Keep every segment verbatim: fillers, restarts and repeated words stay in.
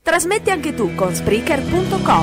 Trasmetti anche tu con Spreaker punto com.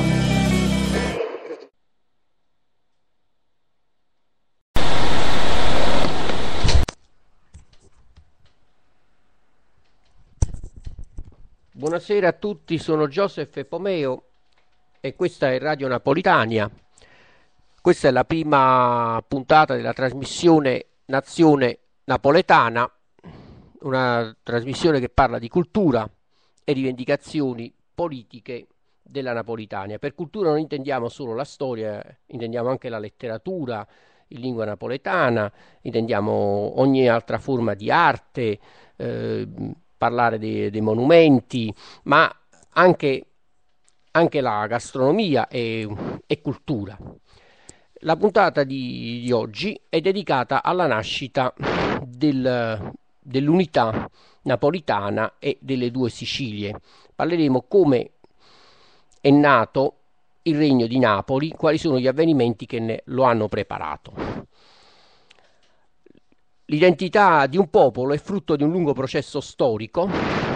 Buonasera a tutti, sono Joseph Pomeo e questa è Radio Napolitania. Questa è la prima puntata della trasmissione Nazione Napoletana, una trasmissione che parla di cultura e rivendicazioni politiche della Napolitania. Per cultura non intendiamo solo la storia, intendiamo anche la letteratura in lingua napoletana, intendiamo ogni altra forma di arte, eh, parlare dei, dei monumenti, ma anche, anche la gastronomia e, e cultura. La puntata di, di oggi è dedicata alla nascita del, dell'unità napolitana e delle due Sicilie. Parleremo come è nato il Regno di Napoli, quali sono gli avvenimenti che ne, lo hanno preparato. L'identità di un popolo è frutto di un lungo processo storico.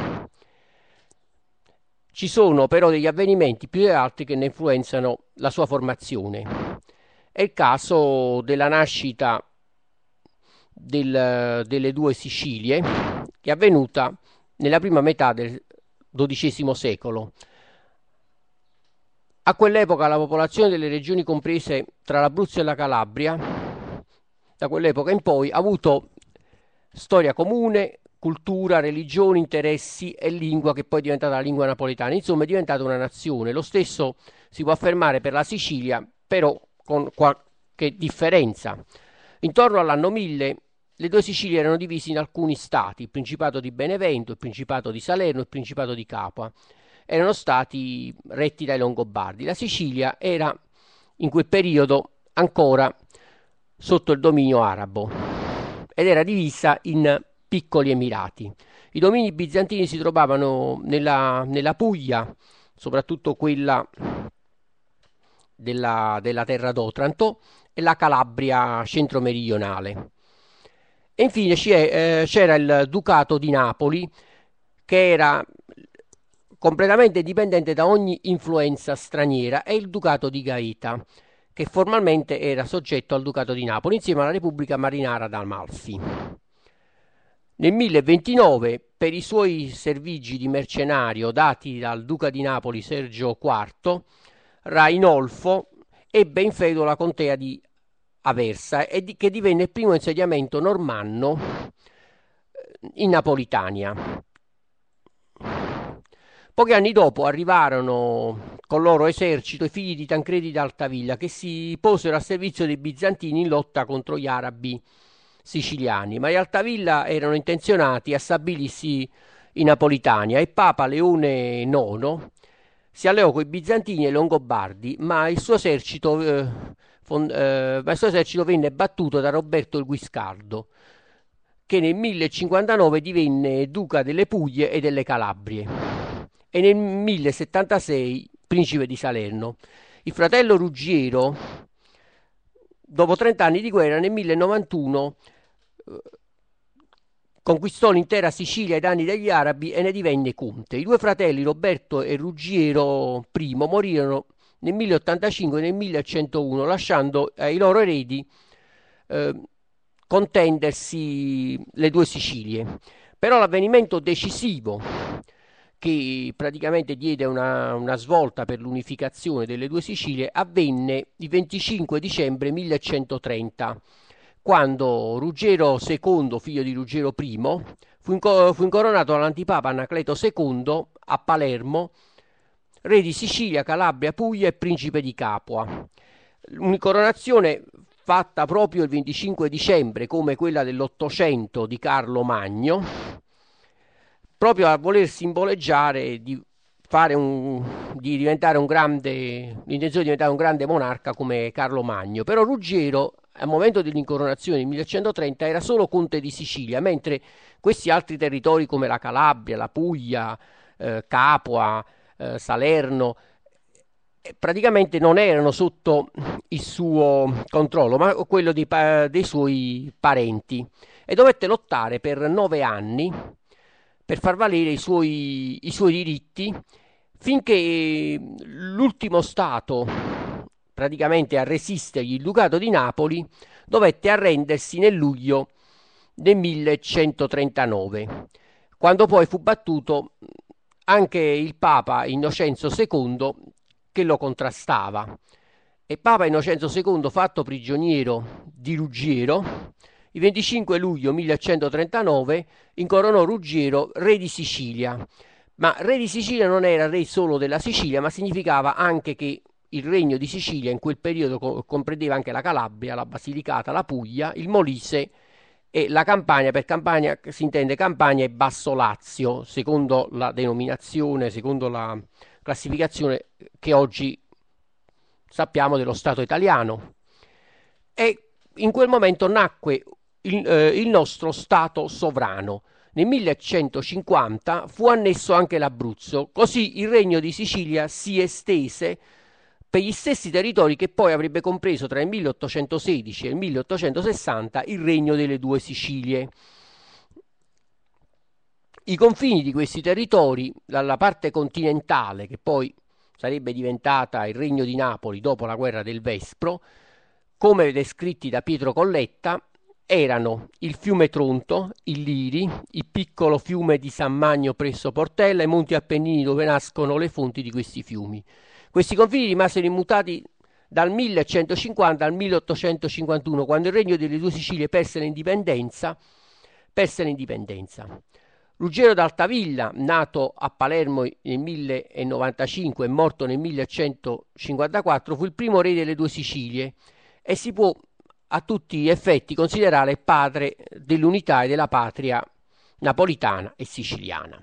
Ci sono però degli avvenimenti più di altri che ne influenzano la sua formazione. È il caso della nascita del, delle due Sicilie, che è avvenuta nella prima metà del dodicesimo secolo. A quell'epoca la popolazione delle regioni comprese tra l'Abruzzo e la Calabria, da quell'epoca in poi, ha avuto storia comune, cultura, religione, interessi e lingua, che poi è diventata la lingua napoletana. Insomma, è diventata una nazione. Lo stesso si può affermare per la Sicilia, però con qualche differenza. Intorno all'anno mille le due Sicilie erano divise in alcuni stati: il Principato di Benevento, il Principato di Salerno e il Principato di Capua. Erano stati retti dai Longobardi. La Sicilia era in quel periodo ancora sotto il dominio arabo ed era divisa in piccoli emirati. I domini bizantini si trovavano nella, nella Puglia, soprattutto quella della, della terra d'Otranto, e la Calabria centro-meridionale. E infine c'è, eh, c'era il Ducato di Napoli, che era completamente indipendente da ogni influenza straniera, e il Ducato di Gaeta, che formalmente era soggetto al Ducato di Napoli, insieme alla Repubblica Marinara d'Amalfi. Nel mille ventinove, per i suoi servigi di mercenario dati dal Duca di Napoli Sergio quarto, Rainolfo ebbe in feudo la contea di Aversa, e di, che divenne il primo insediamento normanno in Napolitania. Pochi anni dopo arrivarono con il loro esercito i figli di Tancredi d'Altavilla, che si posero a servizio dei bizantini in lotta contro gli arabi siciliani, ma gli Altavilla erano intenzionati a stabilirsi in Napolitania, e Papa Leone nono si alleò con i bizantini e i longobardi, ma il suo esercito, eh, fond- eh, ma il suo esercito venne battuto da Roberto il Guiscardo, che nel mille cinquantanove divenne duca delle Puglie e delle Calabrie, e nel mille settantasei principe di Salerno. Il fratello Ruggiero, dopo trenta anni di guerra, nel mille novantuno eh, conquistò l'intera Sicilia ai danni degli arabi e ne divenne conte. I due fratelli, Roberto e Ruggiero I, morirono nel mille ottantacinque e nel millecentouno, lasciando ai loro eredi eh, contendersi le due Sicilie. Però l'avvenimento decisivo che praticamente diede una, una svolta per l'unificazione delle due Sicilie avvenne il venticinque dicembre millecentotrenta, quando Ruggero secondo, figlio di Ruggero I, fu, inco- fu incoronato dall'antipapa Anacleto secondo a Palermo, re di Sicilia, Calabria, Puglia e principe di Capua. Un'incoronazione fatta proprio il venticinque dicembre, come quella dell'Ottocento di Carlo Magno, proprio a voler simboleggiare di fare un, di diventare un grande, l'intenzione di diventare un grande monarca come Carlo Magno. Però Ruggero, al momento dell'incoronazione nel millecentotrenta, era solo conte di Sicilia, mentre questi altri territori come la Calabria, la Puglia, eh, Capua, eh, Salerno, eh, praticamente non erano sotto il suo controllo, ma quello di, dei suoi parenti, e dovette lottare per nove anni per far valere i suoi, i suoi diritti, finché l'ultimo stato praticamente a resistergli, il Ducato di Napoli, dovette arrendersi nel luglio del millecentotrentanove, quando poi fu battuto anche il Papa Innocenzo secondo, che lo contrastava. E Papa Innocenzo secondo, fatto prigioniero di Ruggiero, il venticinque luglio millecentotrentanove incoronò Ruggiero re di Sicilia. Ma re di Sicilia non era re solo della Sicilia, ma significava anche che il regno di Sicilia in quel periodo co- comprendeva anche la Calabria, la Basilicata, la Puglia, il Molise e la Campania. Per Campania si intende Campania e Basso Lazio, secondo la denominazione, secondo la classificazione che oggi sappiamo dello Stato italiano. E in quel momento nacque il, eh, il nostro Stato sovrano. Nel millecentocinquanta fu annesso anche l'Abruzzo, così il regno di Sicilia si estese per gli stessi territori che poi avrebbe compreso tra il milleottocentosedici e il milleottocentosessanta il regno delle due Sicilie. I confini di questi territori, dalla parte continentale, che poi sarebbe diventata il regno di Napoli dopo la guerra del Vespro, come descritti da Pietro Colletta, erano il fiume Tronto, il Liri, il piccolo fiume di San Magno presso Portella e i Monti Appennini dove nascono le fonti di questi fiumi. Questi confini rimasero immutati dal millecentocinquanta al milleottocentocinquantuno, quando il regno delle due Sicilie perse l'indipendenza. Perse l'indipendenza. Ruggero d'Altavilla, nato a Palermo nel millecentonovantacinque e morto nel millecentocinquantaquattro, fu il primo re delle due Sicilie e si può a tutti gli effetti considerare padre dell'unità e della patria napolitana e siciliana.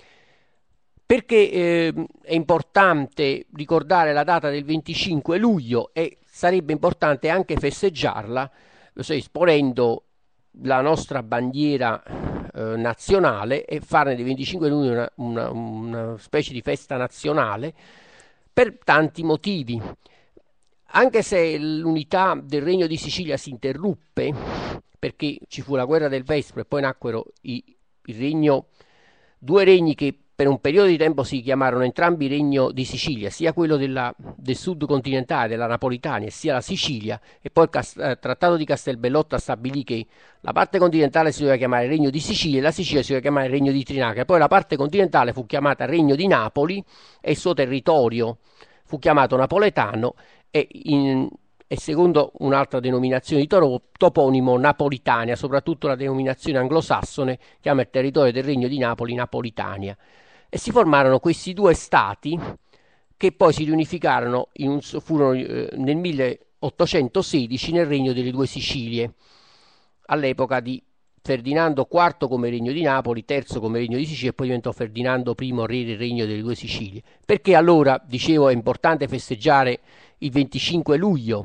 Perché eh, è importante ricordare la data del venticinque luglio e sarebbe importante anche festeggiarla, cioè, esponendo la nostra bandiera eh, nazionale e farne del venticinque luglio una, una, una specie di festa nazionale per tanti motivi. Anche se l'unità del Regno di Sicilia si interruppe, perché ci fu la guerra del Vespro e poi nacquero i, il regno, due regni che per un periodo di tempo si chiamarono entrambi Regno di Sicilia, sia quello della, del sud continentale, della Napolitania, sia la Sicilia, e poi il Cast- eh, Trattato di Castelbellotta stabilì che la parte continentale si doveva chiamare Regno di Sicilia e la Sicilia si doveva chiamare Regno di Trinacria. Poi la parte continentale fu chiamata Regno di Napoli e il suo territorio fu chiamato napoletano e, in, e secondo un'altra denominazione di toro, toponimo Napolitania, soprattutto la denominazione anglosassone chiama il territorio del Regno di Napoli Napolitania. E si formarono questi due stati che poi si riunificarono in un, furono eh, nel milleottocentosedici nel Regno delle due Sicilie, all'epoca di Ferdinando quarto come Regno di Napoli, terzo come Regno di Sicilia e poi diventò Ferdinando primo re del Regno delle due Sicilie. Perché allora, dicevo, è importante festeggiare il venticinque luglio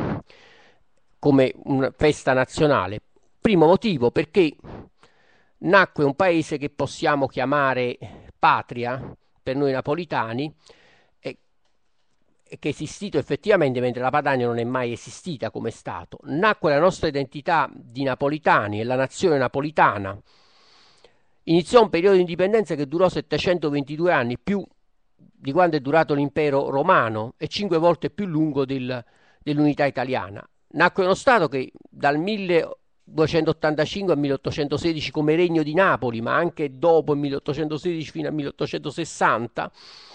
come una festa nazionale? Primo motivo, perché nacque un paese che possiamo chiamare patria per noi napolitani e, e che è esistito effettivamente, mentre la Padania non è mai esistita come Stato. Nacque la nostra identità di napolitani e la nazione napolitana. Iniziò un periodo di indipendenza che durò settecentoventidue anni, più di quanto è durato l'impero romano e cinque volte più lungo del, dell'unità italiana. Nacque uno Stato che dal milleduecentottantacinque al milleottocentosedici come Regno di Napoli, ma anche dopo il milleottocentosedici fino al milleottocentosessanta,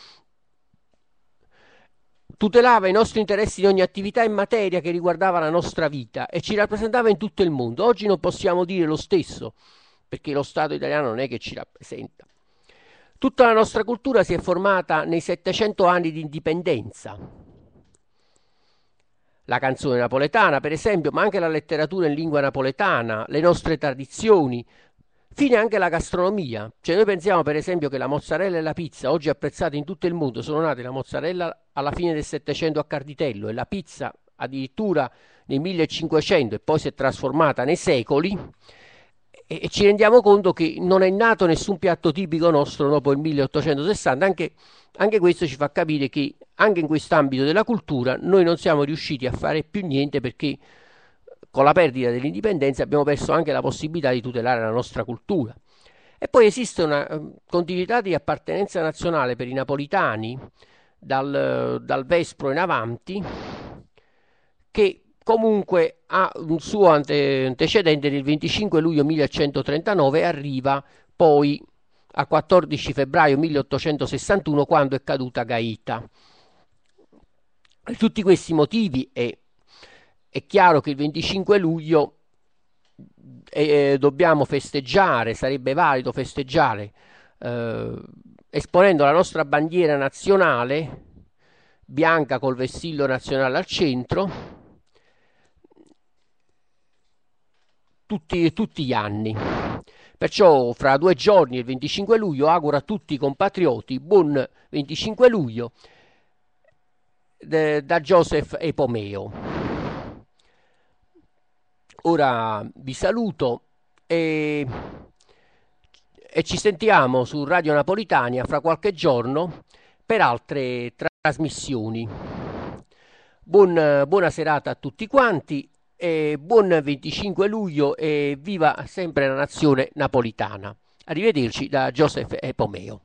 tutelava i nostri interessi in ogni attività e materia che riguardava la nostra vita e ci rappresentava in tutto il mondo. Oggi non possiamo dire lo stesso, perché lo Stato italiano non è che ci rappresenta. Tutta la nostra cultura si è formata nei settecento anni di indipendenza. La canzone napoletana, per esempio, ma anche la letteratura in lingua napoletana, le nostre tradizioni, fine anche la gastronomia. Cioè noi pensiamo per esempio che la mozzarella e la pizza, oggi apprezzate in tutto il mondo, sono nate la mozzarella alla fine del Settecento a Carditello e la pizza addirittura nel millecinquecento e poi si è trasformata nei secoli. E ci rendiamo conto che non è nato nessun piatto tipico nostro dopo il milleottocentosessanta. Anche, anche questo ci fa capire che anche in quest'ambito della cultura noi non siamo riusciti a fare più niente, perché con la perdita dell'indipendenza abbiamo perso anche la possibilità di tutelare la nostra cultura. E poi esiste una eh, continuità di appartenenza nazionale per i napolitani dal, dal Vespro in avanti, che comunque ha un suo ante- antecedente nel venticinque luglio millecentotrentanove e arriva poi a quattordici febbraio milleottocentosessantuno, quando è caduta Gaeta. Per tutti questi motivi è, è chiaro che il venticinque luglio eh, dobbiamo festeggiare, sarebbe valido festeggiare eh, esponendo la nostra bandiera nazionale bianca col vessillo nazionale al centro tutti, tutti gli anni. Perciò fra due giorni, il venticinque luglio, auguro a tutti i compatrioti buon venticinque luglio de, da Joseph Epomeo. Ora vi saluto e, e ci sentiamo su Radio Napolitania fra qualche giorno per altre tra- trasmissioni. Buon, buona serata a tutti quanti e buon venticinque luglio e viva sempre la nazione napolitana. Arrivederci da Joseph Epomeo.